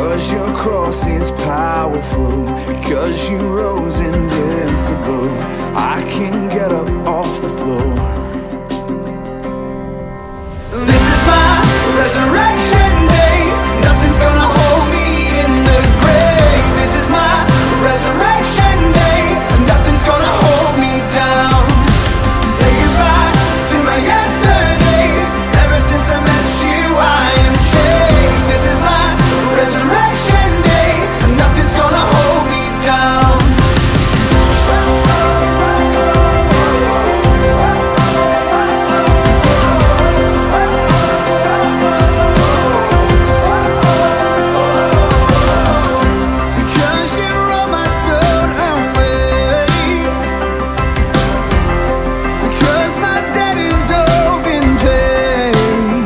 'cause your cross is powerful, because you rose invincible. I can get up off the floor. This is my resurrection day. Nothing's gonna hold me in the grave. This is my resurrection day. Nothing's gonna hold me down. Say goodbye to my yesterdays. Ever since I met you, I am changed. This is my resurrection day. Nothing's gonna hold me down. Because you rolled my stone away. Because my debt is all been paid.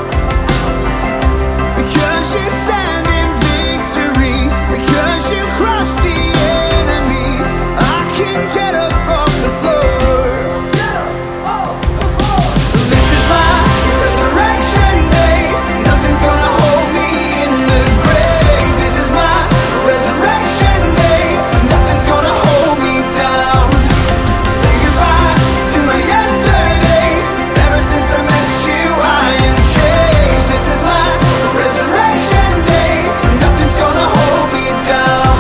Because you stand in victory. Because you crushed the enemy. I can get up off the floor. Get up off the floor. This is my resurrection day. Nothing's gonna hold me in the grave. This is my resurrection day. Nothing's gonna hold me down. Say goodbye to my yesterdays. Ever since I met you, I am changed. This is my resurrection day. Nothing's gonna hold me down.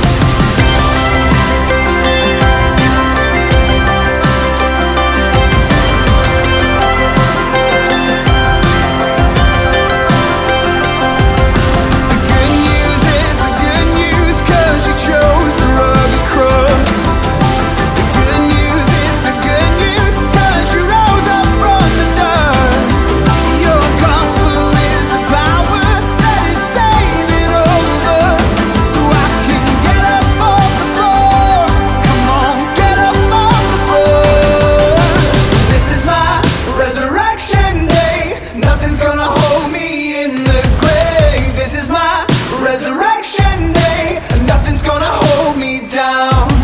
The good news is the good news, 'cause you chose the rugged cross. The good news is the good news, 'cause you rose up from the dust. Your gospel is the power that is saving all of us. So I can get up off the floor. Come on, get up off the floor. This is my resurrection day. Nothing's gonna hold me in the grave. This is my resurrection day. Nothing's gonna hold me down.